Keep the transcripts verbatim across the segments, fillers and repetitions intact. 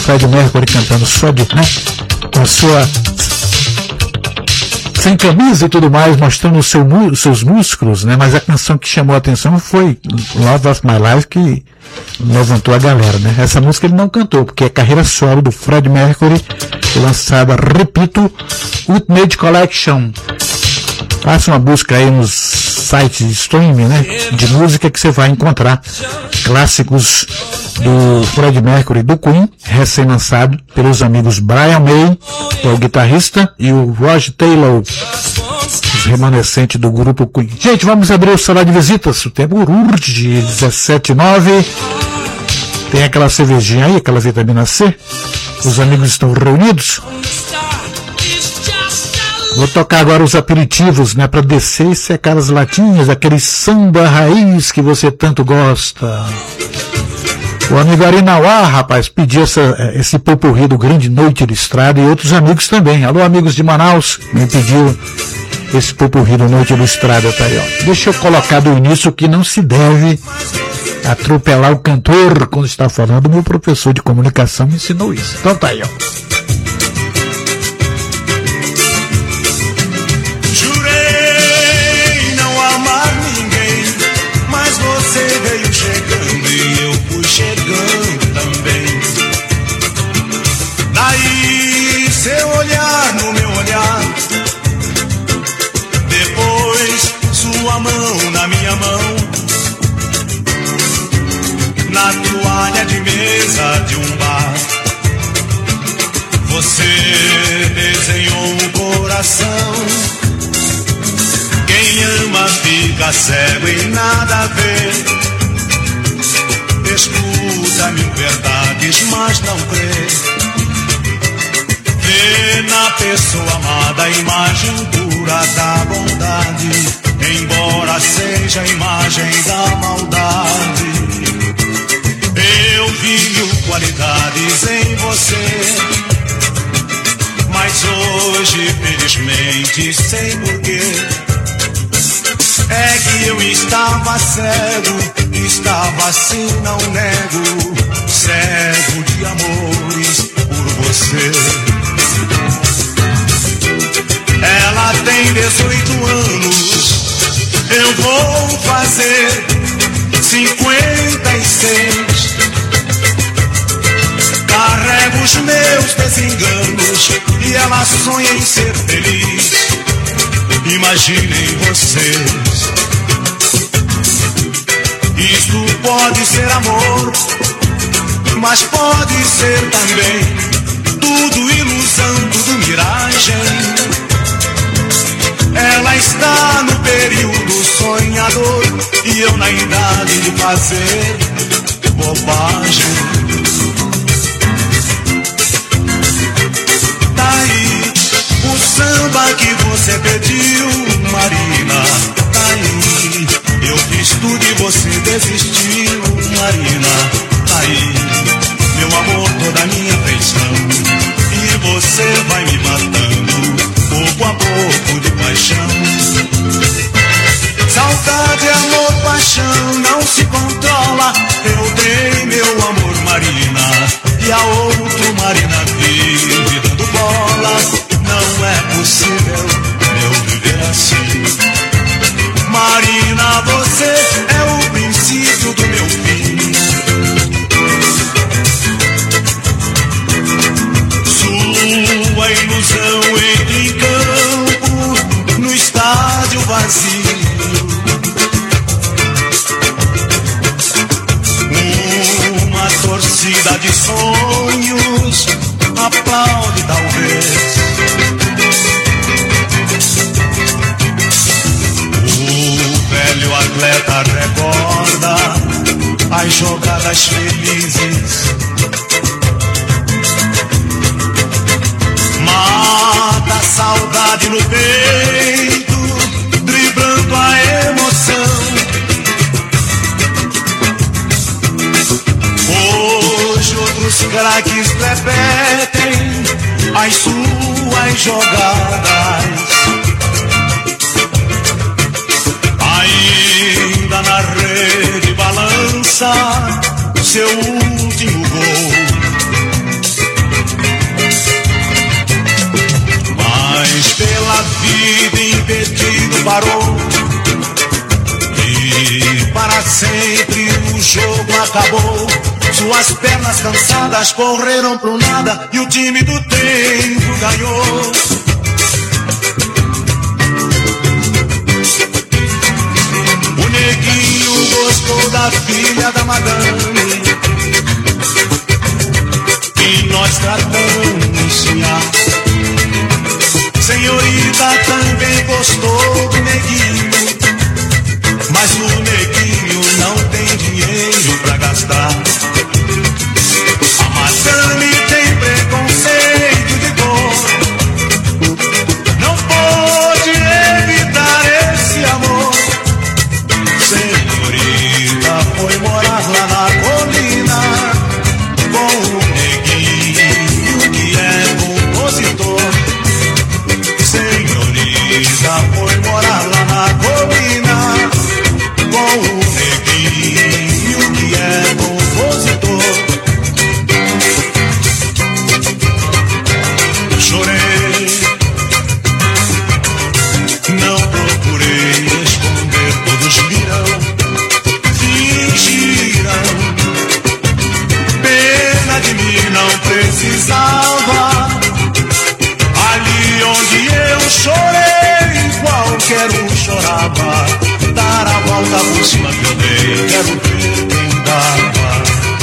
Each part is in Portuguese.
Fred Mercury cantando só de, né, com a sua sem camisa e tudo mais, mostrando os seu, seus músculos, né? Mas a canção que chamou a atenção foi Love of My Life, que levantou a galera, né? Essa música ele não cantou, porque é carreira solo do Fred Mercury, lançada, repito, Ultimate Collection. Faça uma busca aí nos sites de streaming, né, de música, que você vai encontrar clássicos do Fred Mercury, do Queen, recém-lançado pelos amigos Brian May, que é o guitarrista, e o Roger Taylor, os remanescentes do grupo Queen. Gente, vamos abrir o salão de visitas, o tempo urge, dezessete e nove. Tem aquela cervejinha aí, aquela vitamina C, os amigos estão reunidos. Vou tocar agora os aperitivos, né, para descer e secar as latinhas, aquele samba raiz que você tanto gosta. O amigo Arinauá, rapaz, pediu essa, esse popurrí do Grande Noite de Estrada, e outros amigos também. Alô, amigos de Manaus, me pediu esse popurrí do Noite de Estrada, tá aí, ó. Deixa eu colocar do início que não se deve atropelar o cantor quando está falando. Meu professor de comunicação me ensinou isso. Então tá aí, ó. Chegando também. Daí seu olhar no meu olhar, depois sua mão na minha mão, na toalha de mesa de um bar, você desenhou um coração. Quem ama fica cego e nada vê. Escuta mil verdades, mas não crê. Vê na pessoa amada a imagem pura da bondade, embora seja a imagem da maldade. Eu vi mil qualidades em você, mas hoje, felizmente, sei porquê. É que eu estava cego, estava assim, não nego, cego de amores por você. Ela tem dezoito anos, eu vou fazer cinquenta e seis. Carrego os meus desenganos e ela sonha em ser feliz. Imaginem vocês, isto pode ser amor, mas pode ser também tudo ilusão, tudo miragem. Ela está no período sonhador e eu na idade de fazer bobagem. Daí o samba que você pediu, Marina, tá aí. Eu fiz tudo e você desistiu, Marina, tá aí. Meu amor, toda a minha afeição, e você vai me matando, pouco a pouco de paixão. Saudade, amor, paixão, não se controla. Eu dei meu amor, Marina, e a outro Marina vive dando bola. Não é possível eu viver assim. Marina, você é o princípio do meu fim. Sua ilusão entra em campo no estádio vazio. Uma torcida de sonhos aplaude talvez. O velho atleta recorda as jogadas felizes, mata a saudade no peito, driblando a emoção. Hoje outros craques repetem as suas jogadas, ainda na rede balança seu último gol. acabou. Suas pernas cansadas correram pro nada e o time do tempo ganhou. O neguinho gostou da filha da madame e nós tratamos sim. Senhorita também gostou do neguinho, mas o neguinho não tem dinheiro pra gastar. A madame tem preconceito de cor, não pode evitar esse amor. Senhorita foi morar lá na colina com o neguinho que é compositor. Senhorita foi morar lá na colina com o neguinho que é compositor. Chorei, não procurei esconder, todos viram, fingiram. Pena de mim não precisava. Ali onde eu chorei, qualquer um chorava. Dar a volta por cima que eu dei, quero ver quem dava.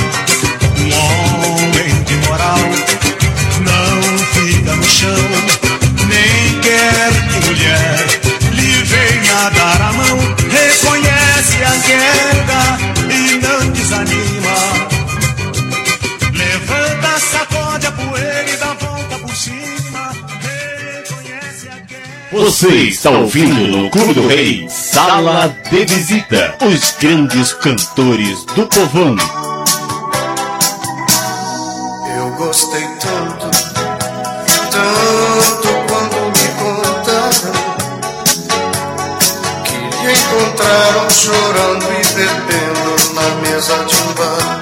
Um homem de moral não fica no chão, nem quer que mulher lhe venha dar a mão. Reconhece a queda e não desanima. Levanta, sacode a poeira e dá volta por cima. Reconhece a queda. Você está ouvindo no Clube do Rei, Sala de Visita, os grandes cantores do povão. Eu gostei tanto, tanto quando me contaram que lhe encontraram chorando e bebendo na mesa de um bar.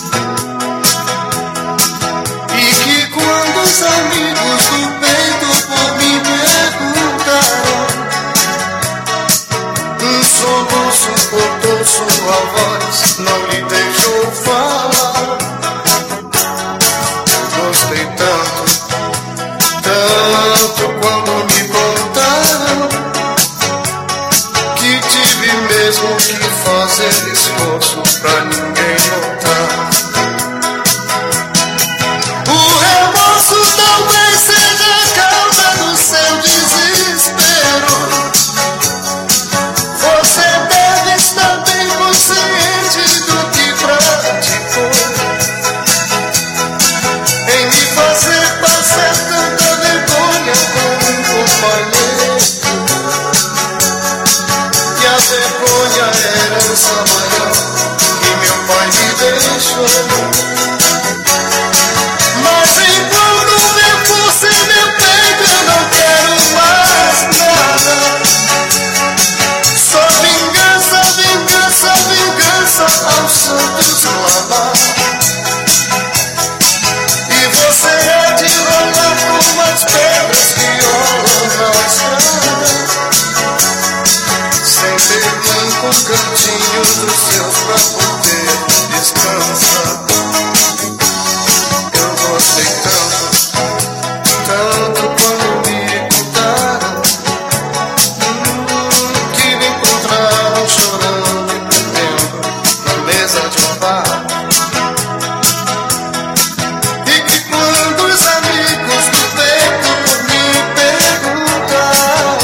E que quando os amigos do peito por mim perguntaram, um soluço cortou sua voz, não lhe deixou falar. Eu gostei tanto, tanto quando me contaram que tive mesmo que fazer esforço pra ninguém notar. O remorso talvez seja a causa do seu desespero. Você deve estar bem consciente do que praticou em me fazer passar tanta vergonha com um companheiro. E a vergonha era a herança maior que meu pai me deixou. Mas enquanto meu pulso em meu peito eu não quero mais nada. Só vingança, vingança, vingança aos santos clamar. E você é de rolar com as pedras que rolam na estrada, sem ter nem um cantinho dos seus pra poder descansar. Eu gostei tanto, tanto quando me contaram hum, que me encontraram chorando e bebendo na mesa de um bar. E que quando os amigos do peito por mim perguntaram,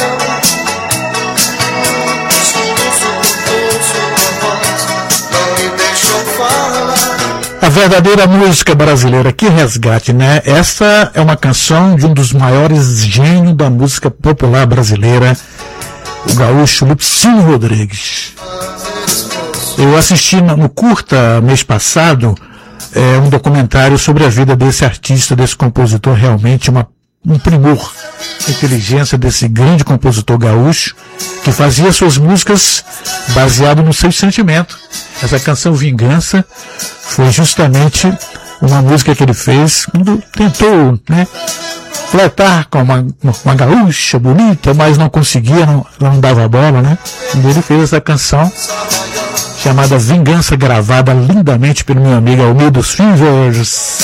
um soluço cortou sua voz, não me deixou falar. A verdadeira música brasileira, que resgate, né? Essa é uma canção de um dos maiores gênios da música popular brasileira, o gaúcho Lupicínio Rodrigues. Eu assisti no curta mês passado é, um documentário sobre a vida desse artista, desse compositor, realmente uma, um primor, a inteligência desse grande compositor gaúcho que fazia suas músicas baseado no seu sentimento. Essa canção Vingança foi justamente uma música que ele fez quando tentou, né, flertar com uma, uma gaúcha bonita, mas não conseguia, não, não dava bola, né? E ele fez essa canção chamada Vingança, gravada lindamente pelo meu amigo Almir dos Fingers.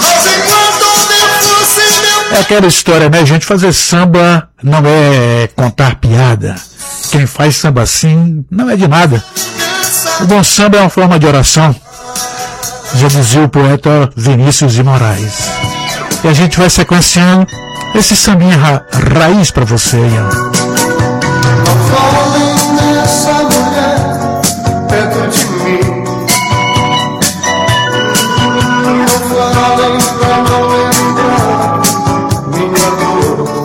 É aquela história, né, gente? Fazer samba não é contar piada. Quem faz samba assim não é de nada. O bom samba é uma forma de oração, já dizia o poeta Vinícius de Moraes. E a gente vai sequenciando esse sambinha ra raiz pra você, Ian. Não falem nessa mulher perto de mim. Não falem pra não lembrar minha dor.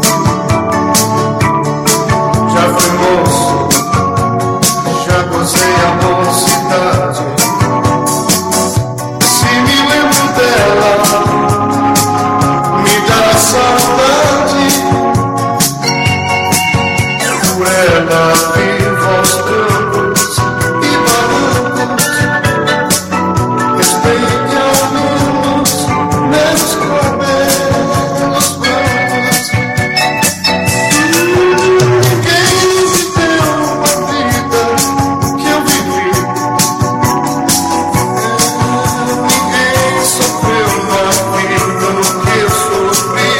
Já fui moço, já gozei a mocidade. Se me lembro dela, me dá saudade. Por ela vivo aos trancos e barrancos. Respeite ao menos meus cabelos brancos. Ninguém viveu a vida que eu vivi. Ninguém sofreu na vida o que eu sofri.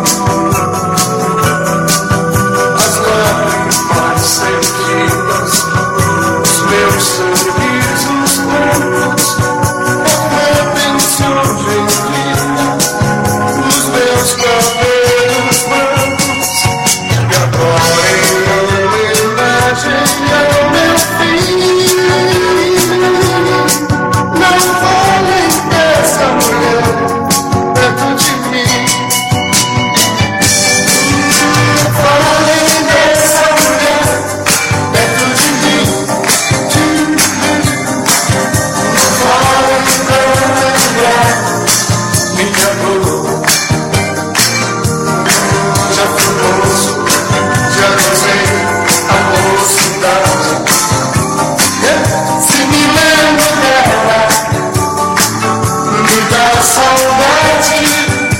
As lágrimas sentidas, os meus sorrisos brancos, a redenção gentil, os meus cabelos brancos, que agora em homenagem ao meu filho. Não falem dessa mulher perto de mim. Falem dessa mulher perto de mim. Falem pra lembrar minha dor. Já fui moço, já gozei a mocidade. Se me lembro dela, me dá saudade.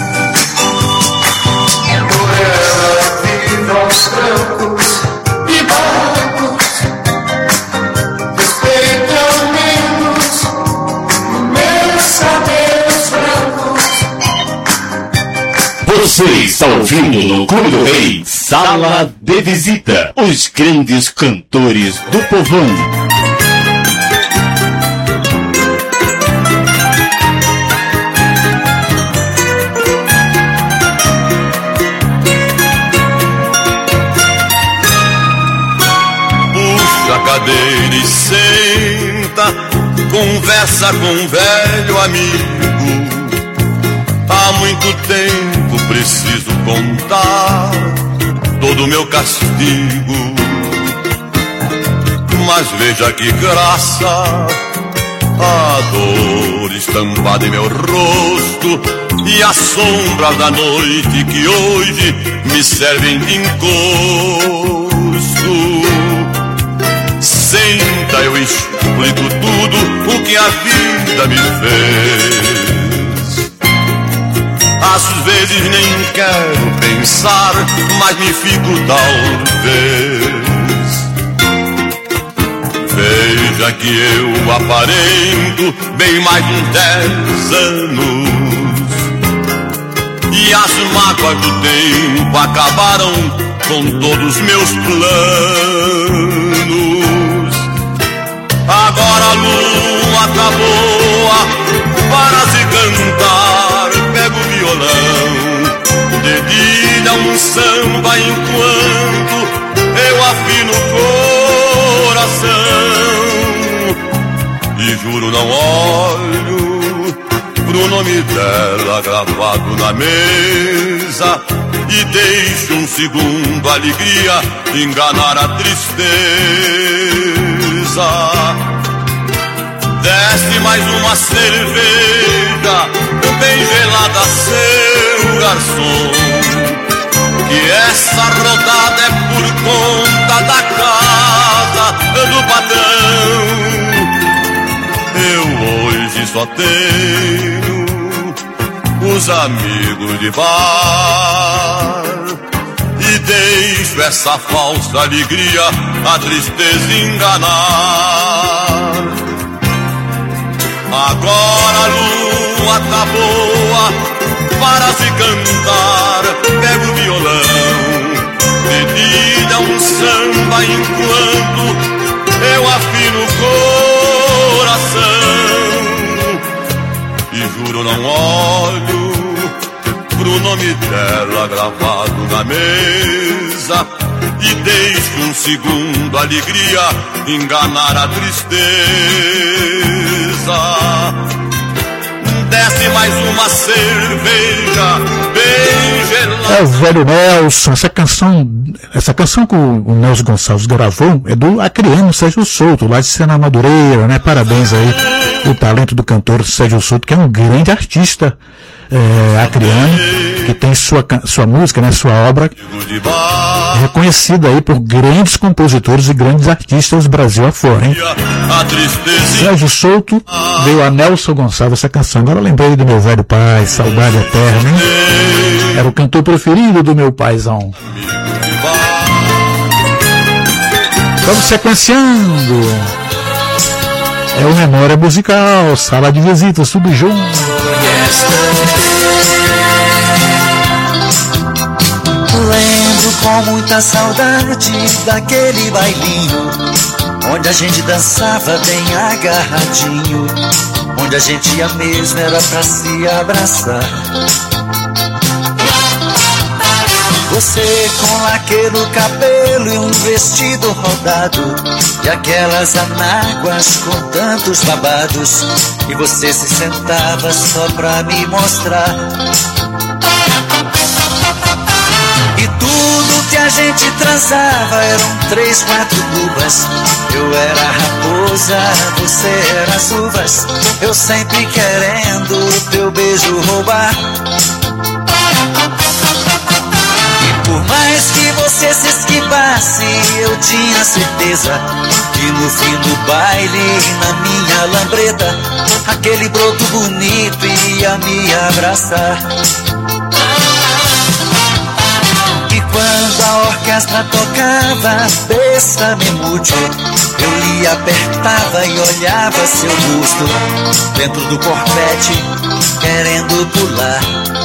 Por ela vivo aos trancos e barrancos. Respeite ao menos meus cabelos brancos. Você está ouvindo no Clube do Rei, Sala de Visita, os grandes cantores do povão. Puxa a cadeira e senta, conversa com um velho amigo. Há muito tempo preciso contar todo o meu castigo. Mas veja que graça, a dor estampada em meu rosto e as sombras da noite que hoje me servem de encosto. Senta, eu explico tudo o que a vida me fez. Às vezes nem quero pensar, mas me fico talvez. Veja que eu aparento bem mais de dez anos, e as mágoas do tempo acabaram com todos os meus planos. Agora a lua acabou para se cantar, pego o violão, dedilha um samba enquanto eu afino o coração. E juro não olho pro nome dela gravado na mesa, e deixo um segundo a alegria enganar a tristeza. Desce mais uma cerveja bem gelada, seu garçom, que essa rodada é por conta da casa do patrão. Eu hoje só tenho os amigos de bar, e deixo essa falsa alegria a tristeza enganar. Agora a lua tá boa para se cantar. Pego o violão, dedilha um samba enquanto eu afino o coração. E juro não olho pro nome dela gravado na mesa, e deixo um segundo a alegria enganar a tristeza. Desce mais uma cerveja bem gelada. É o velho Nelson. Essa canção, essa canção que o Nelson Gonçalves gravou é do Acreano Sérgio Souto, lá de Sena Madureira, né? Parabéns aí o talento do cantor Sérgio Souto, que é um grande artista é, acreano, que tem sua, sua música, né? Sua obra reconhecida aí por grandes compositores e grandes artistas Brasil afora, hein? Sérgio Souto veio a Nelson Gonçalves essa canção. Agora eu lembrei do meu velho pai, saudade eterna, hein? Era o cantor preferido do meu paizão. Vamos sequenciando. É o Memória Musical, sala de visitas, tudo junto. Lembro com muita saudade daquele bailinho, onde a gente dançava bem agarradinho, onde a gente ia mesmo era pra se abraçar. Você com laque no cabelo e um vestido rodado, e aquelas anáguas com tantos babados, e você se sentava só pra me mostrar. E tudo que a gente transava eram três, quatro bubas. Eu era a raposa, você era as uvas, eu sempre querendo teu beijo roubar. Por mais que você se esquivasse, eu tinha certeza que no fim do baile, na minha lambreta, aquele broto bonito ia me abraçar. E quando a orquestra tocava Bésame Mucho, eu lhe apertava e olhava seu busto dentro do corpete, querendo pular.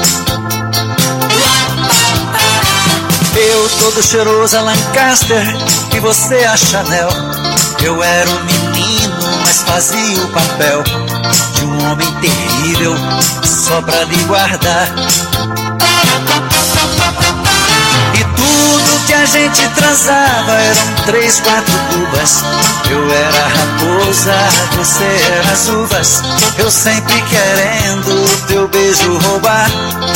Eu todo cheiroso a Lancaster e você a Chanel. Eu era um menino, mas fazia o papel de um homem terrível só pra lhe guardar. E tudo que a gente transava eram três, quatro cubas. Eu era a raposa, você era as uvas, eu sempre querendo teu beijo roubar.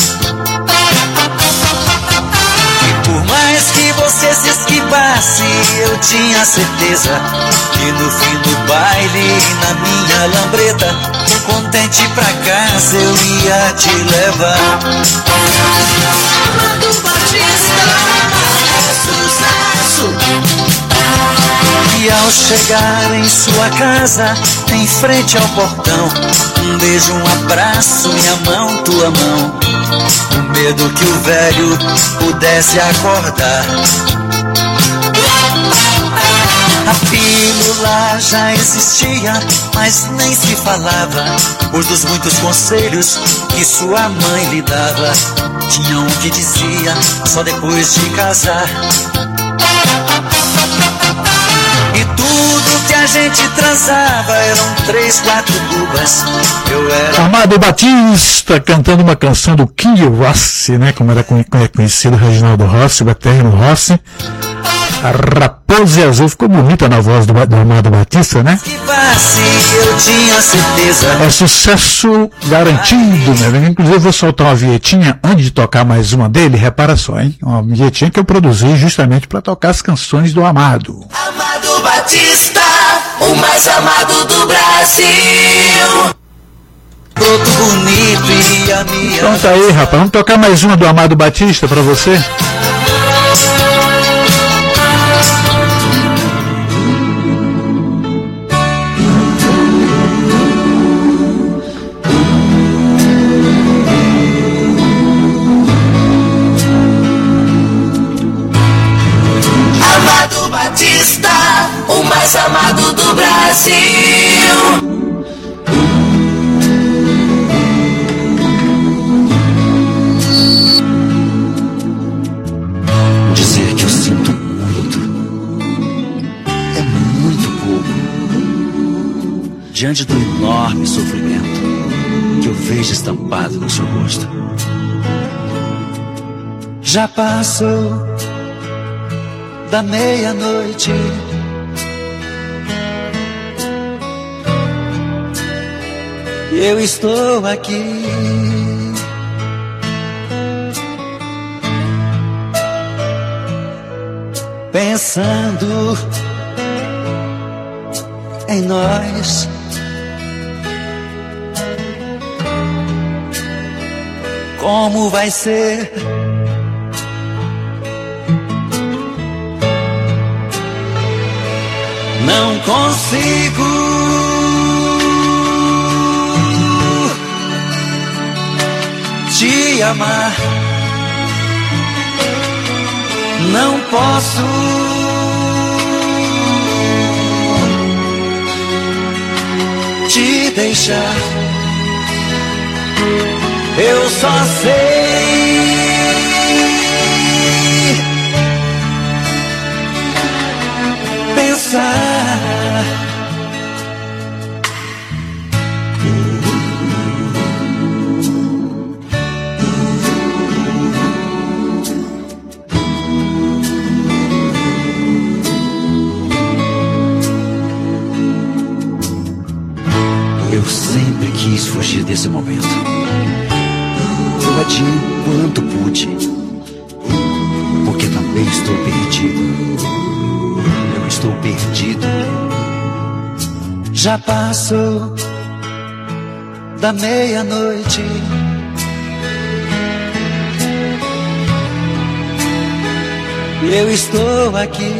Por mais que você se esquivasse, eu tinha certeza que no fim do baile, na minha lambreta, contente pra casa eu ia te levar. Amado Batista, sucesso. E ao chegar em sua casa, em frente ao portão, um beijo, um abraço, minha mão, tua mão, com medo que o velho pudesse acordar. A pílula já existia, mas nem se falava, pois dos muitos conselhos que sua mãe lhe dava, tinha um que dizia só depois de casar. E tudo que a gente transava eram três, quatro cubas. Eu era Amado Batista cantando uma canção do King Rossi, né? Como era conhecido Reginaldo Rossi, o eterno Rossi. A Raposa Azul ficou bonita na voz do, do Amado Batista, né? eu tinha certeza. É sucesso garantido, né? Inclusive eu vou soltar uma vinhetinha antes de tocar mais uma dele, repara só, hein? Uma vinhetinha que eu produzi justamente para tocar as canções do Amado. Amado Batista, o mais amado do Brasil. Todo bonito e a minha. Então tá aí, rapaz, vamos tocar mais uma do Amado Batista para você? O mais amado do Brasil. diante do enorme sofrimento que eu vejo estampado no seu rosto. Já passou da meia-noite, eu estou aqui pensando em nós. Como vai ser? Não consigo te amar. Não posso te deixar. Eu só sei pensar. Eu sempre quis fugir desse momento. Eu adiei o quanto pude, porque também estou perdido. Eu estou perdido. Já passou da meia-noite, eu estou aqui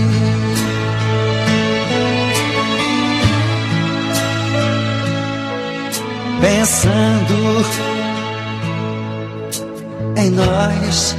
pensando em nós.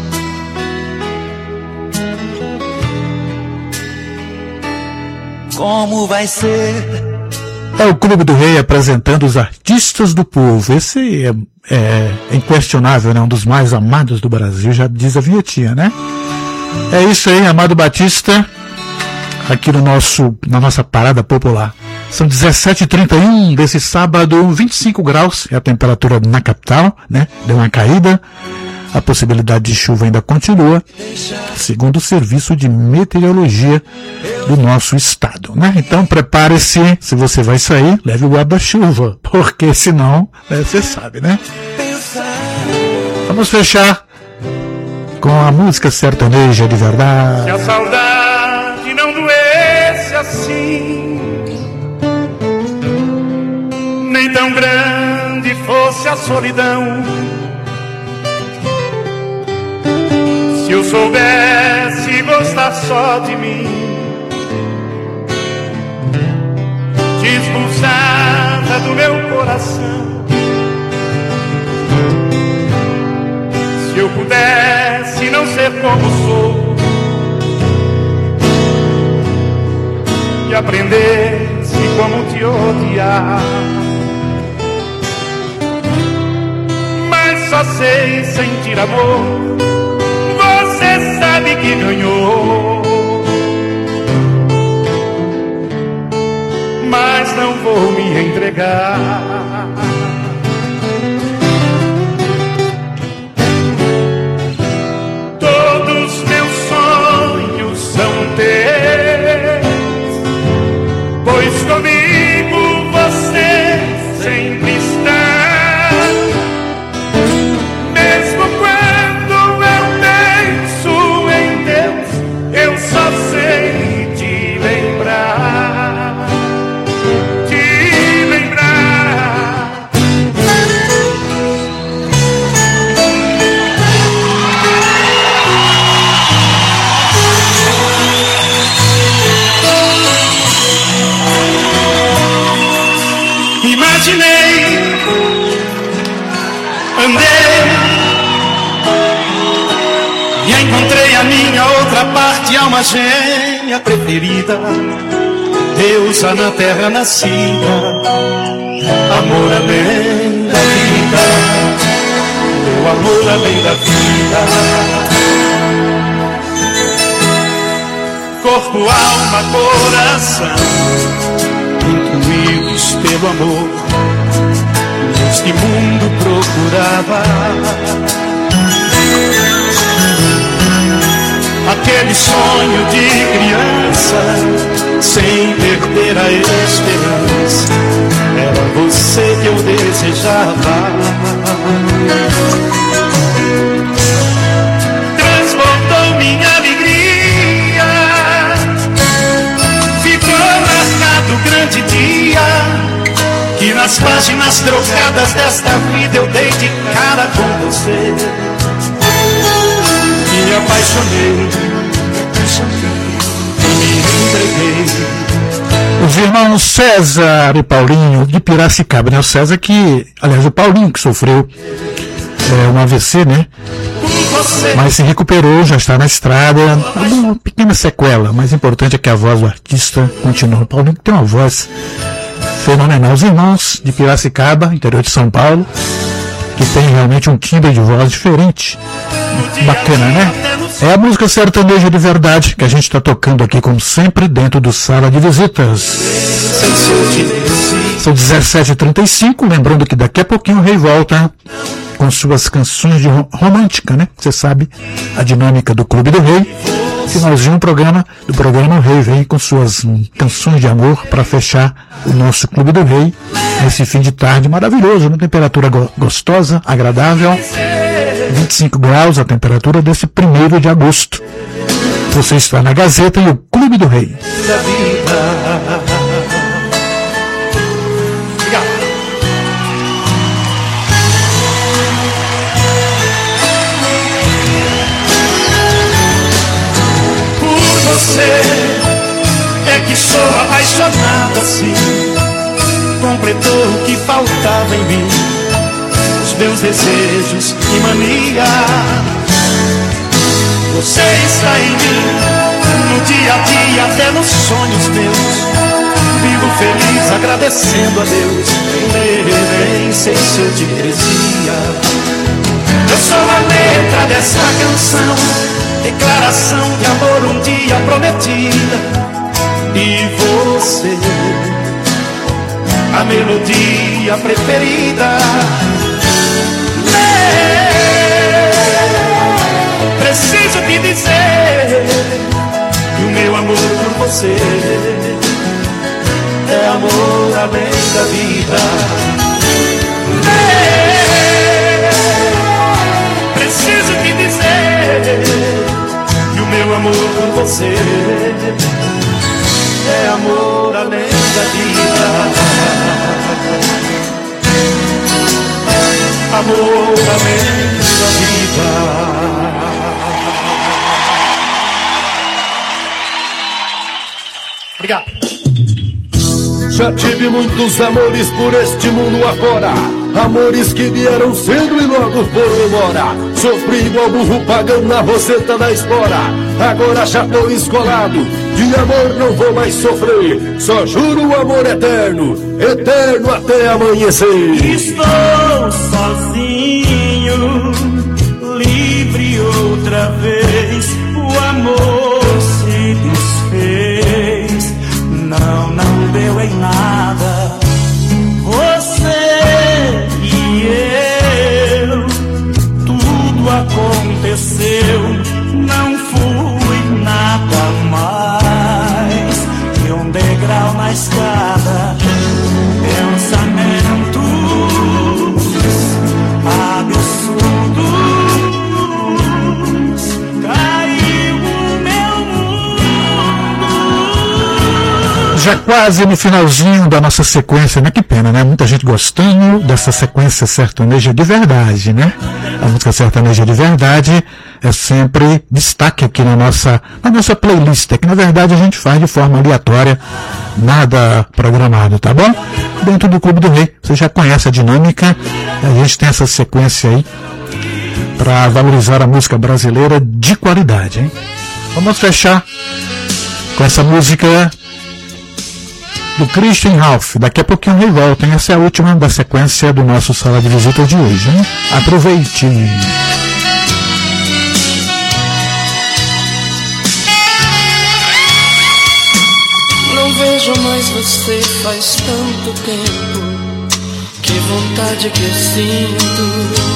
Como vai ser? É o Clube do Rei apresentando os artistas do povo. Esse é, é inquestionável, né? Um dos mais amados do Brasil, já diz a vinhetinha, né? É isso aí, Amado Batista, aqui no nosso, na nossa parada popular. São dezessete e trinta e um desse sábado, vinte e cinco graus é a temperatura na capital, né? Deu uma caída. A possibilidade de chuva ainda continua, segundo o Serviço de Meteorologia do nosso estado, né? Então prepare-se, se você vai sair, leve o guarda-chuva, porque senão, né, você sabe, né? Vamos fechar com a música sertaneja de verdade. Se a saudade não doesse assim, nem tão grande fosse a solidão, se eu soubesse gostar só de mim, te expulsava do meu coração. Se eu pudesse não ser como sou e aprendesse como te odiar, mas só sei sentir amor. Você sabe que ganhou, mas não vou me entregar. Todos meus sonhos são teus, pois comigo você sempre está. Mesmo quando eu penso em Deus, eu só sei te lembrar, te lembrar. Imaginei, andei e encontrei a minha outra parte, alma gêmea preferida, deusa na terra nascida, amor além da vida, meu amor além da vida. Corpo, alma, coração, incluído Deus pelo amor neste mundo procurava. Aquele sonho de criança, sem perder a esperança, era você que eu desejava. Transbordou minha alegria, ficou marcado o grande dia que nas páginas trocadas desta vida eu dei de cara com você. Me apaixonei, me entreguei. Os irmãos César e Paulinho de Piracicaba, né? O César que, aliás, o Paulinho que sofreu é, um A V C, né? Mas se recuperou, já está na estrada. Uma pequena sequela, o mais importante é que a voz do artista continua. O Paulinho tem uma voz fenomenal. Os irmãos de Piracicaba, interior de São Paulo, que tem realmente um timbre de voz diferente. Bacana, né? É a música sertaneja de verdade que a gente está tocando aqui, como sempre, dentro do Sala de Visitas. São dezessete e trinta e cinco, lembrando que daqui a pouquinho o Rei volta com suas canções de romântica, né? Você sabe a dinâmica do Clube do Rei. Finalzinho do programa, do programa o Rei vem com suas hum, canções de amor para fechar o nosso Clube do Rei nesse fim de tarde maravilhoso, uma temperatura go gostosa, agradável, vinte e cinco graus a temperatura desse primeiro de agosto. Você está na Gazeta e o Clube do Rei. Você é que sou apaixonado assim, completou o que faltava em mim, os meus desejos e mania. Você está em mim, no dia a dia, até nos sonhos meus. Vivo feliz agradecendo a Deus, nem sei se eu te merecia. Eu sou a letra dessa canção, declaração de amor um dia prometida. E você, a melodia preferida. Preciso te dizer que o meu amor por você é amor além da vida. Preciso te dizer que o meu amor por você é amor além da vida. Amor além da vida. Obrigado. Já tive muitos amores por este mundo afora, amores que vieram cedo e logo foram embora. Sofri igual burro pagando na roseta da espora. Agora já tô escolado, de amor não vou mais sofrer. Só juro o amor eterno, eterno até amanhecer. Estou sozinho, livre outra vez. O amor se desfez, não, não deu em nada. Você e eu, tudo aconteceu, não fui nada mais que um degrau na escada. Pensamentos absurdos, caiu o meu mundo. Já quase no finalzinho da nossa sequência, né? Que pena, né? Muita gente gostando dessa sequência sertaneja de verdade, né? A música sertaneja de verdade é sempre destaque aqui na nossa, na nossa playlist, que na verdade a gente faz de forma aleatória, nada programado, tá bom? Dentro do Clube do Rei, você já conhece a dinâmica, a gente tem essa sequência aí para valorizar a música brasileira de qualidade, hein? Vamos fechar com essa música do Christian Ralph. Daqui a pouquinho ele volta, hein? Essa é a última da sequência do nosso Sala de Visitas de hoje, hein? Aproveite! Não vejo mais você faz tanto tempo. Que vontade que eu sinto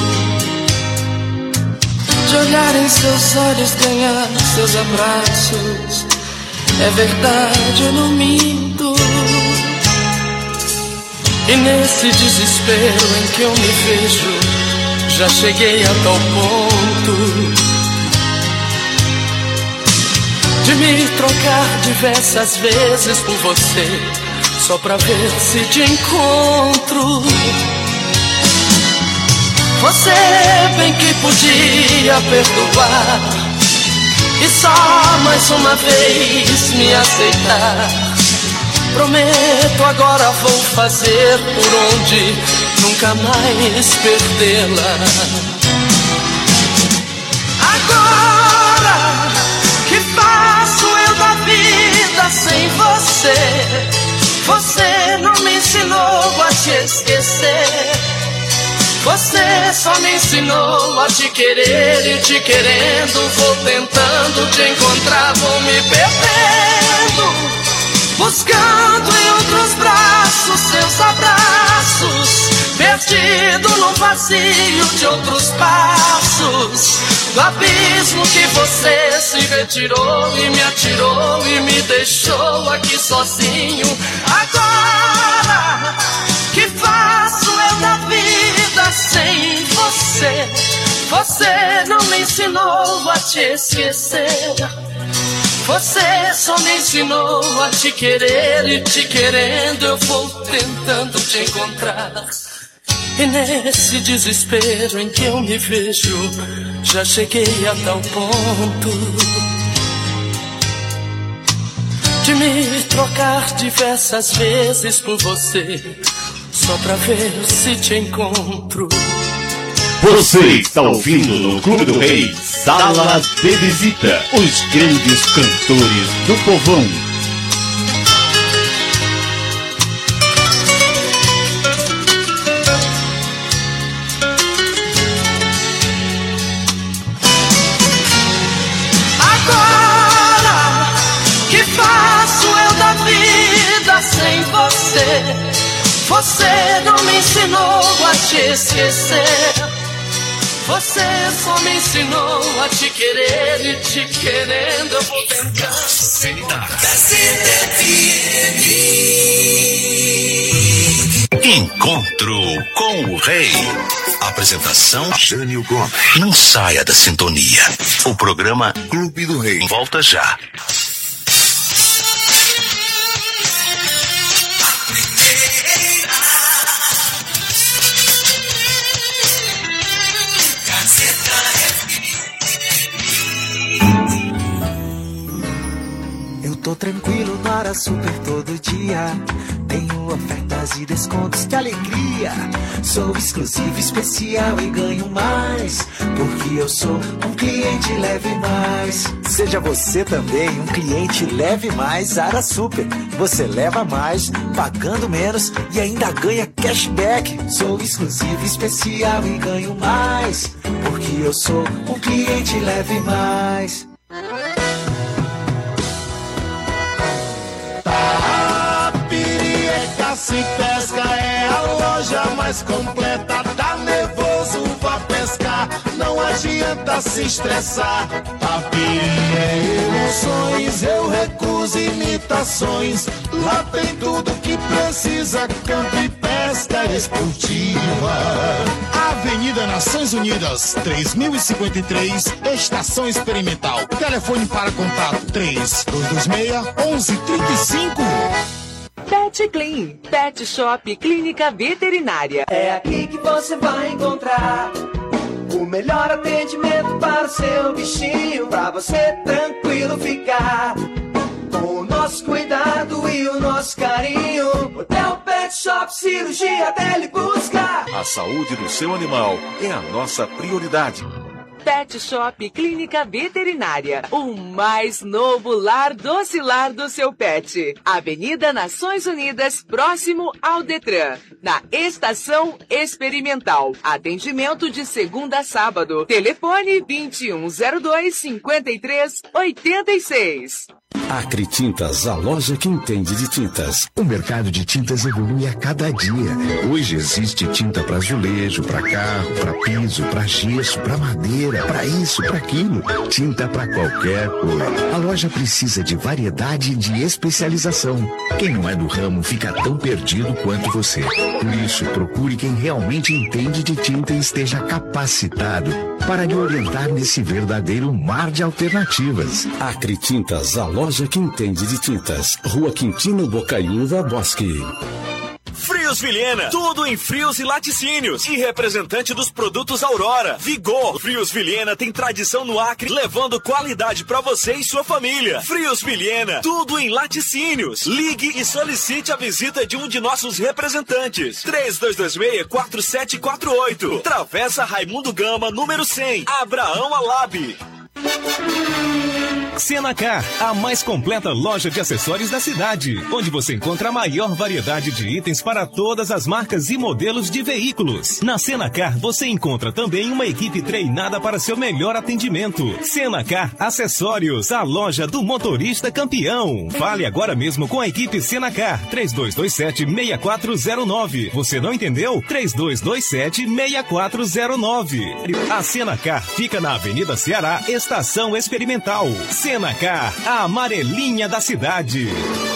de olhar em seus olhos, ganhar seus abraços. É verdade, eu não minto. E nesse desespero em que eu me vejo, já cheguei a tal ponto de me trocar diversas vezes por você, só pra ver se te encontro. Você bem que podia perdoar e só mais uma vez me aceitar. Prometo, agora vou fazer por onde nunca mais perdê-la. Agora que faço eu da vida sem você? Você não me ensinou a te esquecer. Você só me ensinou a te querer e te querendo vou tentando te encontrar, vou me perdendo, buscando em outros braços seus abraços, perdido no vazio de outros passos, do abismo que você se retirou e me atirou e me deixou aqui sozinho. Agora que faço eu da vida sem você? Você não me ensinou a te esquecer. Você só me ensinou a te querer e te querendo eu vou tentando te encontrar. E nesse desespero em que eu me vejo, já cheguei a tal ponto de me trocar diversas vezes por você, só pra ver se te encontro. Você está ouvindo no Clube do Rei, Sala de Visita, os grandes cantores do povão. Agora que faço eu da vida sem você? Você não me ensinou a te esquecer. Você só me ensinou a te querer e te querendo eu vou tentar. Encontro com o Rei. Apresentação Jânio Gomes. Não saia da sintonia. O programa Clube do Rei volta já. Tô tranquilo no Ara Super todo dia. Tenho ofertas e descontos de alegria. Sou exclusivo, especial e ganho mais, porque eu sou um cliente Leve Mais. Seja você também um cliente Leve Mais Ara Super. Você leva mais, pagando menos e ainda ganha cashback. Sou exclusivo, especial e ganho mais, porque eu sou um cliente Leve Mais. Se Pesca é a loja mais completa. Tá nervoso, vá pescar, não adianta se estressar. Tapiri é emoções, eu recuso imitações. Lá tem tudo que precisa, campo e pesca esportiva. Avenida Nações Unidas, três mil e cinquenta e três, Estação Experimental. Telefone para contato três dois dois seis, um um três cinco. Pet Clean, Pet Shop Clínica Veterinária. É aqui que você vai encontrar o melhor atendimento para o seu bichinho, pra você tranquilo ficar. Com o nosso cuidado e o nosso carinho, Hotel Pet Shop, cirurgia até ele buscar. A saúde do seu animal é a nossa prioridade. Pet Shop Clínica Veterinária, o mais novo lar docilar do seu pet. Avenida Nações Unidas, próximo ao Detran, na Estação Experimental. Atendimento de segunda a sábado. Telefone vinte e um zero dois, cinquenta e três oitenta e seis. Acre Tintas, a loja que entende de tintas. O mercado de tintas evolui a cada dia. Hoje existe tinta para azulejo, para carro, para piso, para gesso, para madeira, para isso, para aquilo. Tinta para qualquer cor. A loja precisa de variedade e de especialização. Quem não é do ramo fica tão perdido quanto você. Por isso, procure quem realmente entende de tinta e esteja capacitado para lhe orientar nesse verdadeiro mar de alternativas. Acre Tintas, a loja que entende de tintas. Rua Quintino Bocaiúva, Bosque. Frios Vilhena, tudo em frios e laticínios. E representante dos produtos Aurora, Vigor. Frios Vilhena tem tradição no Acre, levando qualidade para você e sua família. Frios Vilhena, tudo em laticínios. Ligue e solicite a visita de um de nossos representantes. três dois dois seis, quatro sete quatro oito. Travessa Raimundo Gama, número cem. Abraão Alab. Senacar, a mais completa loja de acessórios da cidade, onde você encontra a maior variedade de itens para todas as marcas e modelos de veículos. Na Senacar, você encontra também uma equipe treinada para seu melhor atendimento. Senacar Acessórios, a loja do motorista campeão. Fale agora mesmo com a equipe Senacar, três dois dois sete, seis quatro zero nove. Você não entendeu? três dois dois sete, seis quatro zero nove. A Senacar fica na Avenida Ceará, Estação Experimental. Senacar, a amarelinha da cidade.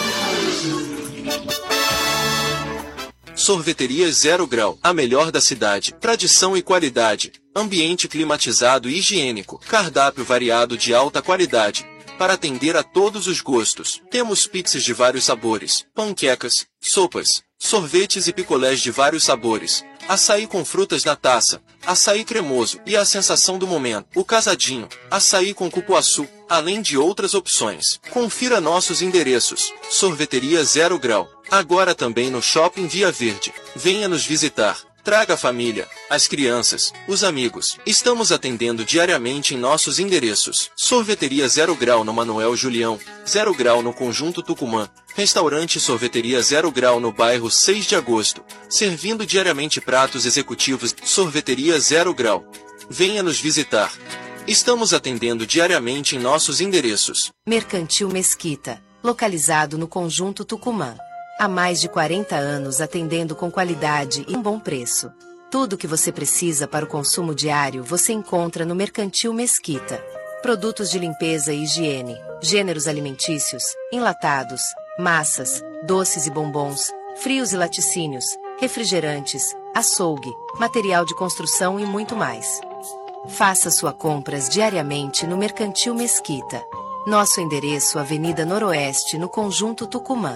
Sorveteria Zero Grau, a melhor da cidade. Tradição e qualidade. Ambiente climatizado e higiênico. Cardápio variado de alta qualidade. Para atender a todos os gostos. Temos pizzas de vários sabores, panquecas, sopas, sorvetes e picolés de vários sabores. Açaí com frutas na taça, açaí cremoso e a sensação do momento, o casadinho, açaí com cupuaçu, além de outras opções. Confira nossos endereços. Sorveteria Zero Grau, agora também no Shopping Via Verde. Venha nos visitar. Traga a família, as crianças, os amigos. Estamos atendendo diariamente em nossos endereços. Sorveteria Zero Grau no Manuel Julião, Zero Grau no Conjunto Tucumã. Restaurante Sorveteria Zero Grau no bairro seis de agosto. Servindo diariamente pratos executivos. Sorveteria Zero Grau. Venha nos visitar. Estamos atendendo diariamente em nossos endereços. Mercantil Mesquita, localizado no Conjunto Tucumã. Há mais de quarenta anos atendendo com qualidade e um bom preço. Tudo o que você precisa para o consumo diário você encontra no Mercantil Mesquita. Produtos de limpeza e higiene, gêneros alimentícios, enlatados, massas, doces e bombons, frios e laticínios, refrigerantes, açougue, material de construção e muito mais. Faça suas compras diariamente no Mercantil Mesquita. Nosso endereço, Avenida Noroeste, no Conjunto Tucumã.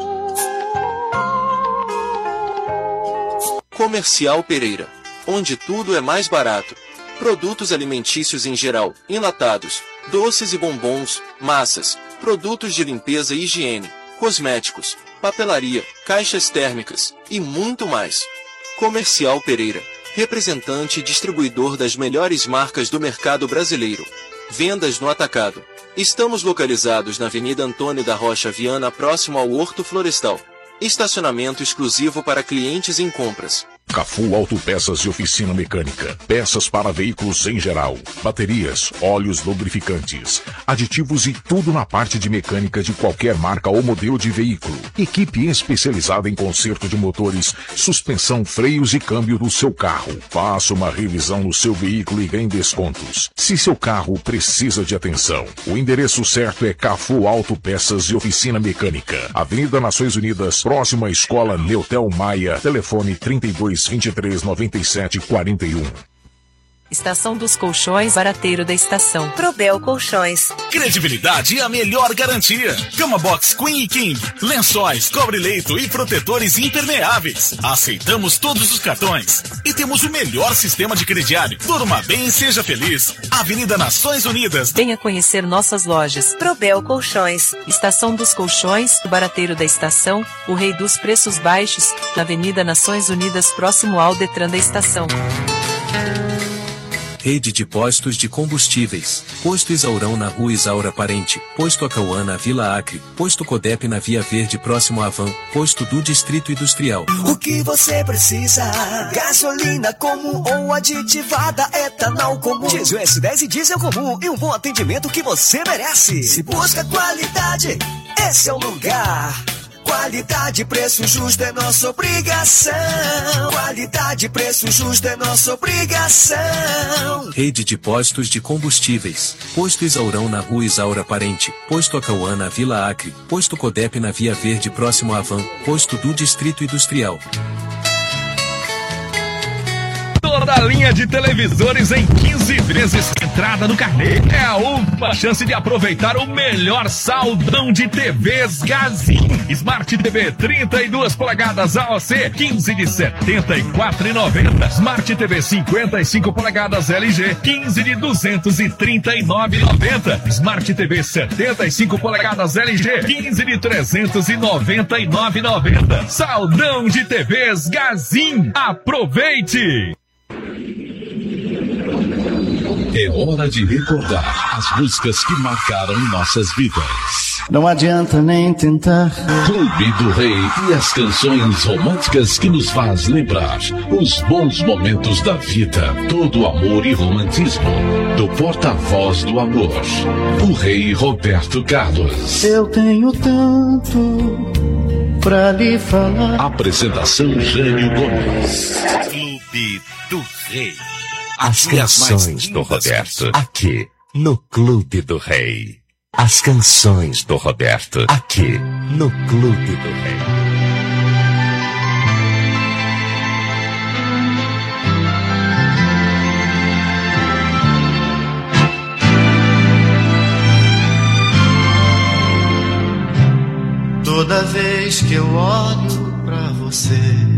Comercial Pereira, onde tudo é mais barato. Produtos alimentícios em geral, enlatados, doces e bombons, massas, produtos de limpeza e higiene, cosméticos, papelaria, caixas térmicas e muito mais. Comercial Pereira, representante e distribuidor das melhores marcas do mercado brasileiro. Vendas no atacado. Estamos localizados na Avenida Antônio da Rocha Viana, próximo ao Horto Florestal. Estacionamento exclusivo para clientes em compras. Cafu Autopeças e Oficina Mecânica. Peças para veículos em geral. Baterias, óleos lubrificantes, aditivos e tudo na parte de mecânica de qualquer marca ou modelo de veículo. Equipe especializada em conserto de motores, suspensão, freios e câmbio do seu carro. Faça uma revisão no seu veículo e ganhe descontos. Se seu carro precisa de atenção, o endereço certo é Cafu Autopeças e Oficina Mecânica. Avenida Nações Unidas, próxima à Escola Neutel Maia. Telefone trinta e dois, vinte e três, noventa e sete, quarenta e um. Estação dos Colchões, Barateiro da Estação. Probel Colchões. Credibilidade e a melhor garantia. Cama Box Queen e King. Lençóis, cobre-leito e protetores impermeáveis. Aceitamos todos os cartões. E temos o melhor sistema de crediário. Durma bem e seja feliz. Avenida Nações Unidas. Venha conhecer nossas lojas. Probel Colchões. Estação dos Colchões, Barateiro da Estação. O rei dos preços baixos. Na Avenida Nações Unidas, próximo ao Detran da Estação. Rede de postos de combustíveis. Posto Isaurão na Rua Isaura Parente. Posto Acauã na Vila Acre. Posto Codep na Via Verde próximo a Van. Posto do Distrito Industrial. O que você precisa? Gasolina comum ou aditivada, etanol comum, diesel S dez e diesel comum e um bom atendimento que você merece. Se busca qualidade, esse é o lugar. Qualidade, preço justo é nossa obrigação. Qualidade, preço justo é nossa obrigação. Rede de postos de combustíveis. Posto Isaurão na Rua Isaura Parente. Posto Acauã na Vila Acre. Posto Codep na Via Verde próximo a Van. Posto do Distrito Industrial. Toda a linha de televisores em quinze vezes entrada no carnê. É a última chance de aproveitar o melhor saldão de T Vs Gazin. Smart T V trinta e duas polegadas A O C, quinze de setenta e quatro reais e noventa centavos. Smart T V cinquenta e cinco polegadas L G, quinze de duzentos e trinta e nove reais e noventa centavos. Smart T V setenta e cinco polegadas L G, quinze de trezentos e noventa e nove reais e noventa centavos. Saldão de T Vs Gazin. Aproveite! É hora de recordar as músicas que marcaram nossas vidas. Não adianta nem tentar. Clube do Rei e as canções românticas que nos faz lembrar os bons momentos da vida. Todo amor e romantismo. Do porta-voz do amor, o Rei Roberto Carlos. Eu tenho tanto pra lhe falar. Apresentação Jânio Gomes. Clube do Rei. As canções do Roberto, aqui no Clube do Rei. As canções do Roberto, aqui no Clube do Rei. Toda vez que eu olho pra você,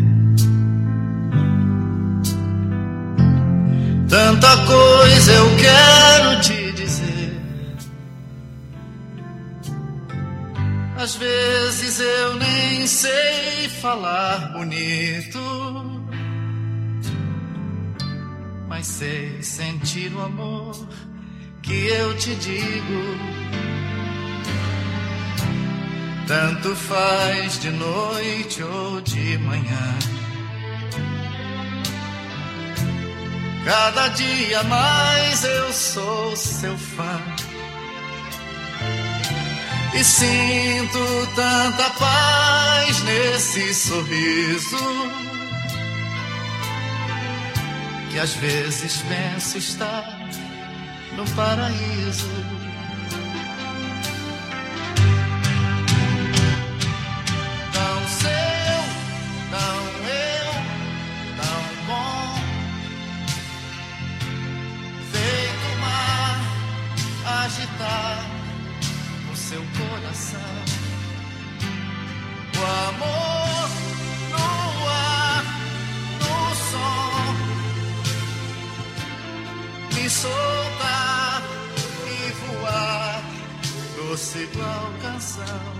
tanta coisa eu quero te dizer. Às vezes eu nem sei falar bonito, mas sei sentir o amor que eu te digo. Tanto faz de noite ou de manhã, cada dia mais eu sou seu fã. E sinto tanta paz nesse sorriso, que às vezes penso estar no paraíso. Tão seu, tão eu, tão bom, feito mar agitar no seu coração. O amor no ar, no som, me soltar e voar, doce igual canção.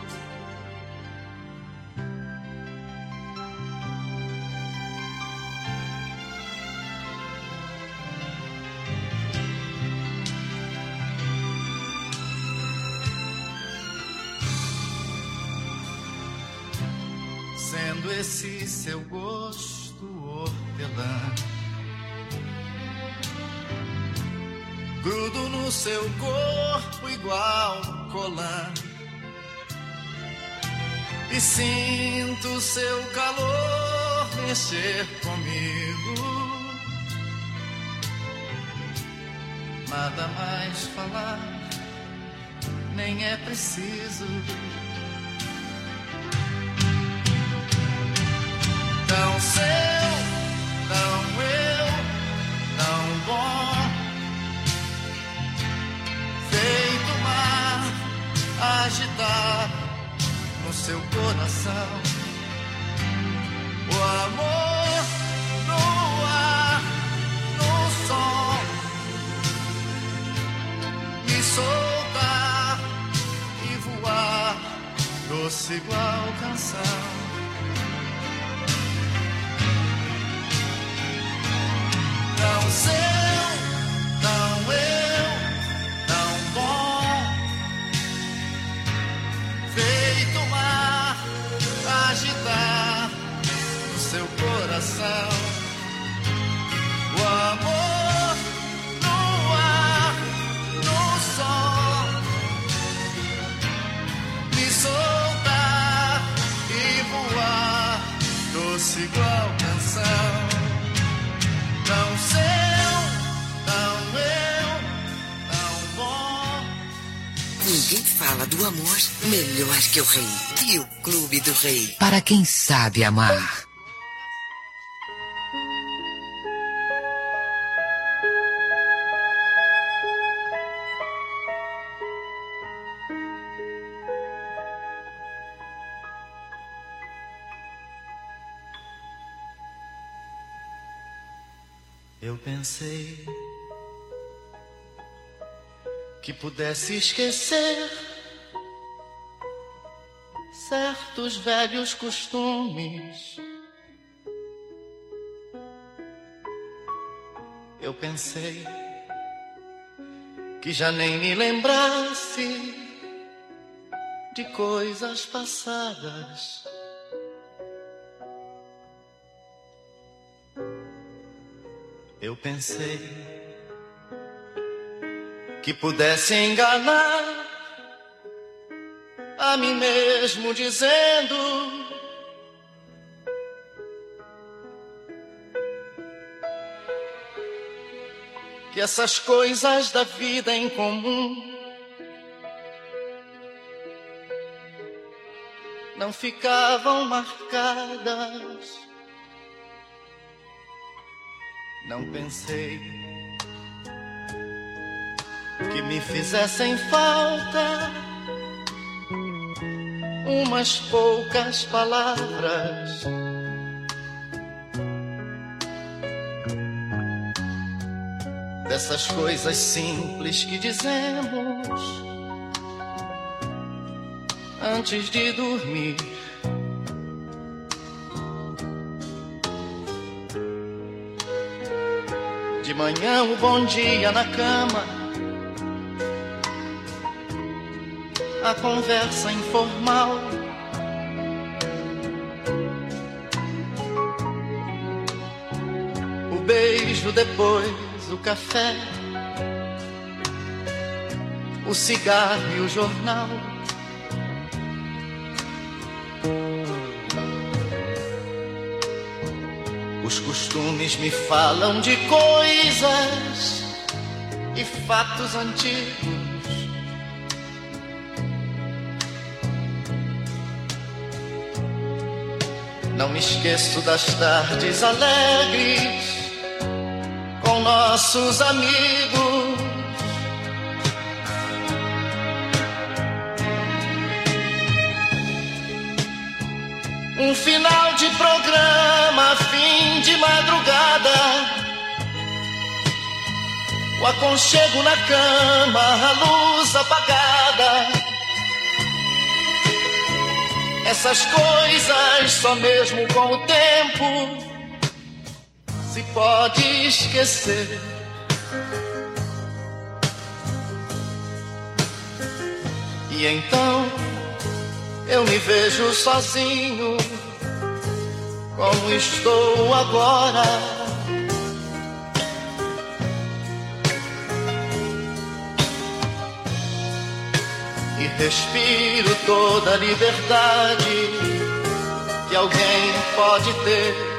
Sendo esse seu gosto hortelã, grudo no seu corpo igual colã, e sinto seu calor mexer comigo. Nada mais falar, nem é preciso. Tão seu, tão eu, tão bom, feito mar agitar no seu coração. O amor no ar, no som, me soltar e voar, doce igual canção. Tão seu, fala do amor melhor que o rei. E o Clube do Rei, para quem sabe amar. Eu pensei que pudesse esquecer certos velhos costumes. Eu pensei que já nem me lembrasse de coisas passadas. Eu pensei que pudesse enganar a mim mesmo dizendo que essas coisas da vida em comum não ficavam marcadas. Não pensei que me fizessem falta umas poucas palavras. Dessas coisas simples que dizemos antes de dormir. De manhã o bom dia na cama, a conversa informal, o beijo depois, o café, o cigarro e o jornal. Os costumes me falam de coisas e fatos antigos. Não me esqueço das tardes alegres com nossos amigos. Um final de programa, fim de madrugada, o aconchego na cama, a luz apagada. Essas coisas só mesmo com o tempo se pode esquecer. E então eu me vejo sozinho, como estou agora. E respiro toda a liberdade que alguém pode ter.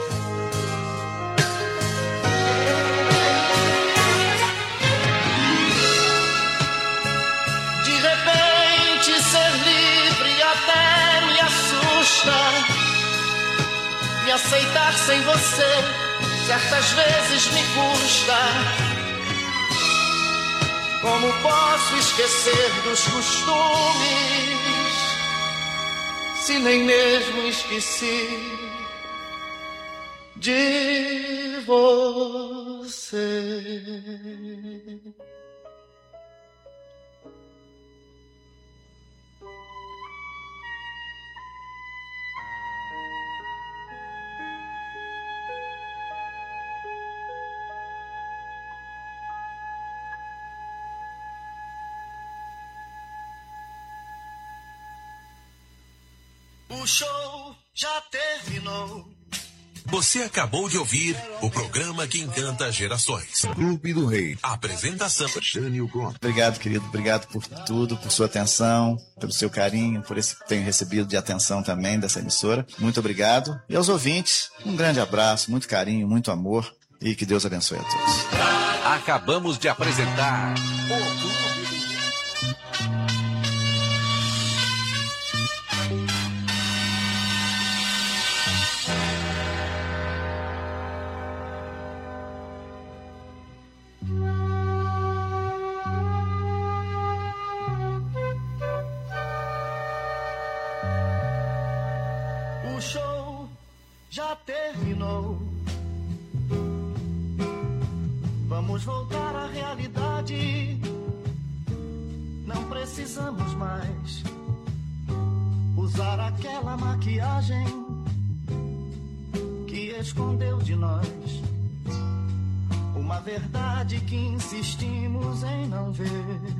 Me aceitar sem você certas vezes me custa. Como posso esquecer dos costumes se nem mesmo esqueci de você? O show já terminou. Você acabou de ouvir o programa que encanta gerações. Clube do Rei. Apresentação: Jânio Gomes. Obrigado, querido. Obrigado por tudo, por sua atenção, pelo seu carinho, por esse que tenho recebido de atenção também dessa emissora. Muito obrigado. E aos ouvintes, um grande abraço, muito carinho, muito amor e que Deus abençoe a todos. Acabamos de apresentar o Clube. terminou. Vamos voltar à realidade. Não precisamos mais usar aquela maquiagem que escondeu de nós uma verdade que insistimos em não ver.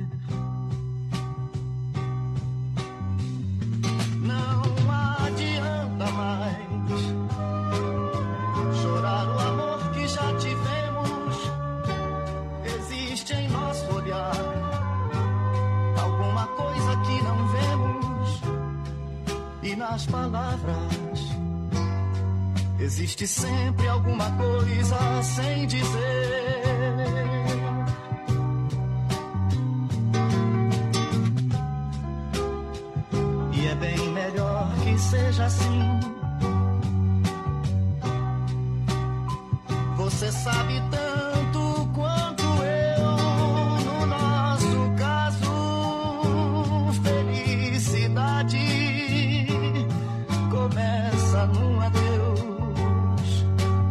Não adianta mais chorar o amor que já tivemos. Existe em nosso olhar alguma coisa que não vemos, e nas palavras existe sempre alguma coisa sem dizer. E é bem melhor que seja assim. Você sabe tanto quanto eu, no nosso caso, felicidade começa num adeus.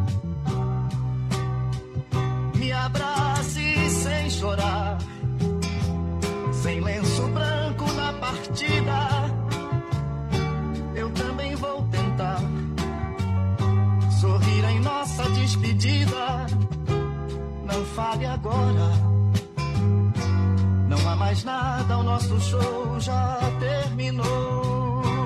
Me abrace sem chorar, sem lenço branco na partida. Eu também vou tentar sorrir em nossa despedida. Não fale agora, não há mais nada, o nosso show já terminou.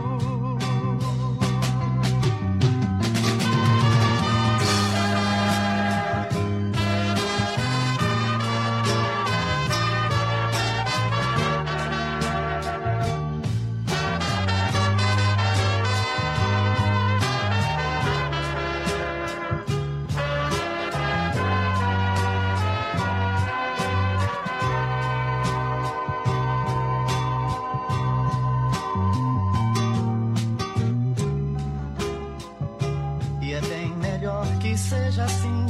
Seja assim.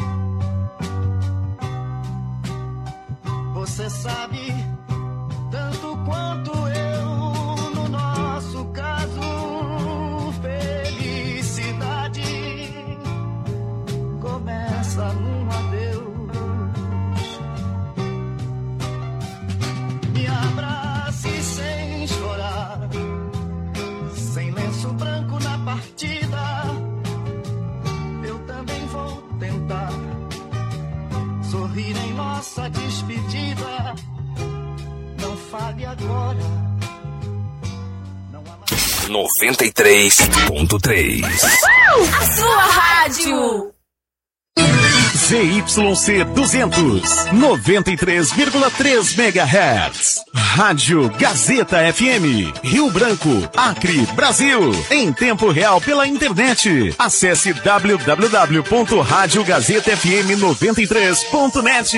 Você sabe tanto quanto eu, no nosso caso, felicidade começa num adeus. Me abrace sem chorar, sem lenço branco na partida. Sorrir em nossa despedida. Não fale agora. noventa e três ponto três. A sua rádio. Z Y C duzentos, noventa e três vírgula três megahertz. Rádio Gazeta F M, Rio Branco, Acre, Brasil. Em tempo real pela internet. Acesse w w w ponto rádio gazeta f m noventa e três ponto net.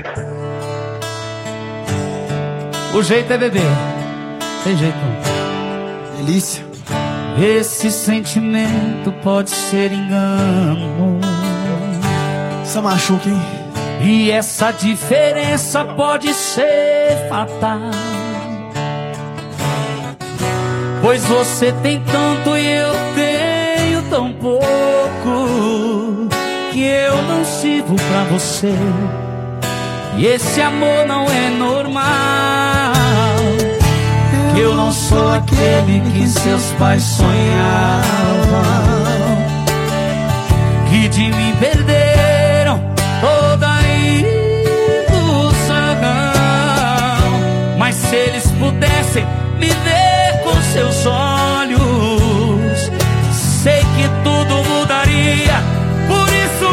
O jeito é beber. Tem jeito. Delícia. Esse sentimento pode ser engano. Só machuca, hein? E essa diferença pode ser fatal. Pois você tem tanto e eu tenho tão pouco, que eu não sirvo pra você. E esse amor não é normal. Que eu não sou aquele que seus pais sonhavam, que de mim perderam toda a ilusão. Mas se eles pudessem me ver com seus olhos, sei que tudo mudaria. Por isso,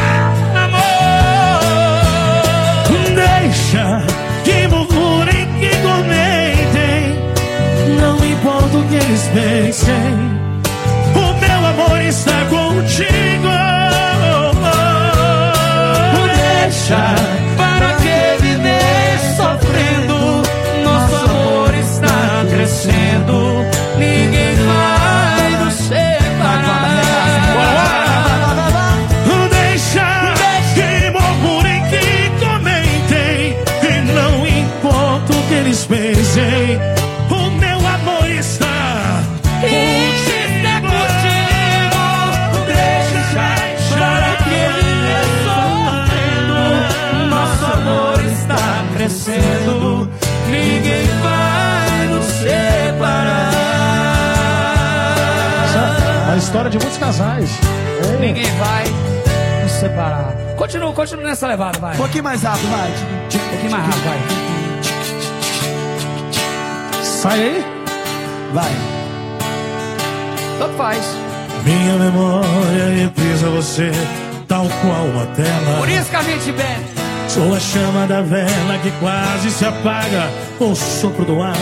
amor, deixa que murmurem, que comentem, não importa o que eles pensem, o meu amor está contigo. Deixa, para que viver sofrendo? Nosso amor está crescendo, ninguém vai nos separar. Deixa, que murmurem, que comentem, e não importa o que eles pensem, o meu amor está contigo. Deixa agradecendo. Ninguém vai nos separar. A história de muitos casais. É. Ninguém vai nos separar. Continua, continua nessa levada, vai. Um pouquinho mais rápido, vai. Um pouquinho mais rápido, vai. Sai aí. Vai. Tanto faz. Minha memória reprisa você, tal qual uma tela. Por isso que a gente bebe. Sou a chama da vela que quase se apaga com o sopro do ar.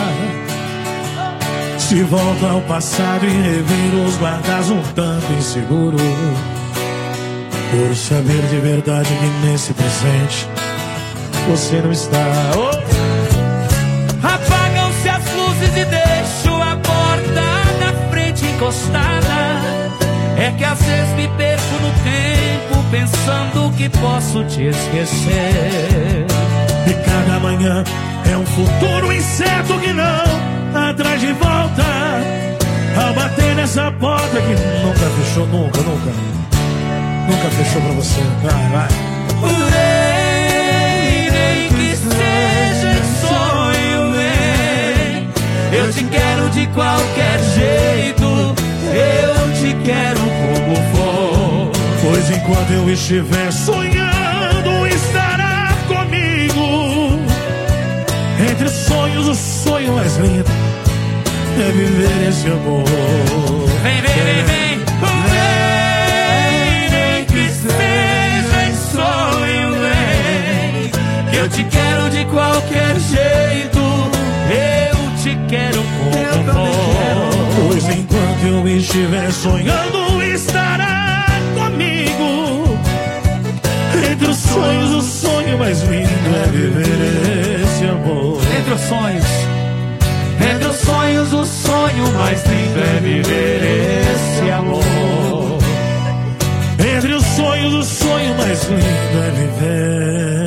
Se volta ao passado e reviro os guardas um tanto inseguro, por saber de verdade que nesse presente você não está. Oh! Apagam-se as luzes e deixo a porta da frente encostada. É que às vezes me perco no tempo pensando que posso te esquecer. E cada manhã é um futuro incerto que não atrás de volta. Ao bater nessa porta que nunca fechou, nunca, nunca Nunca fechou pra você. Vai, vai. Nem, nem que seja em sonho, vem. Eu te quero de qualquer jeito, eu te quero como for. Pois enquanto eu estiver sonhando, estará comigo. Entre os sonhos, o sonho mais lindo é viver esse amor. Vem, vem, vem, vem. Vem, nem que seja em sonho, vem. Eu te quero de qualquer jeito, eu te quero como for. Pois enquanto eu estiver sonhando, estará comigo. Entre os sonhos, o sonho mais lindo é viver esse amor. Entre os sonhos, entre os sonhos, o sonho mais lindo é viver esse amor. Entre os sonhos, o sonho mais lindo é viver.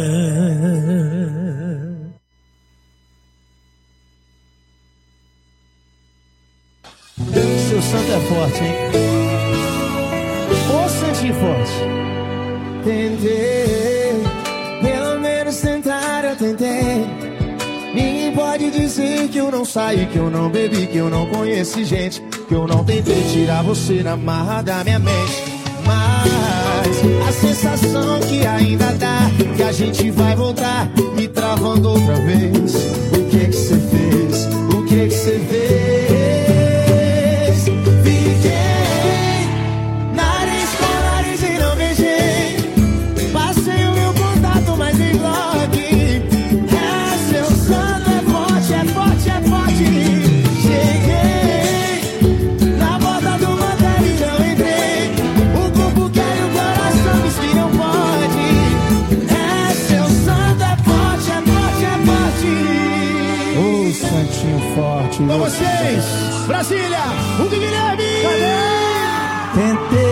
Seu santo é forte, hein? Ô santinho forte. Tentei, pelo menos tentar eu tentei. Ninguém pode dizer que eu não saí, que eu não bebi, que eu não conheci gente, que eu não tentei tirar você na marra da minha mente. Mas a sensação que ainda dá, que a gente vai voltar, me travando outra vez. O que que você fez? O que que você fez? Fiquei na escola e não beijei. Passei o meu contato, mas nem bloque. É seu santo, é forte, é forte, é forte. Cheguei na porta do motel e não entrei. O corpo quer e o coração diz que não pode. É seu santo, é forte, é forte, é forte. Ô santinho forte. Com vocês, Brasília, o Guilherme. Cadê? Tentei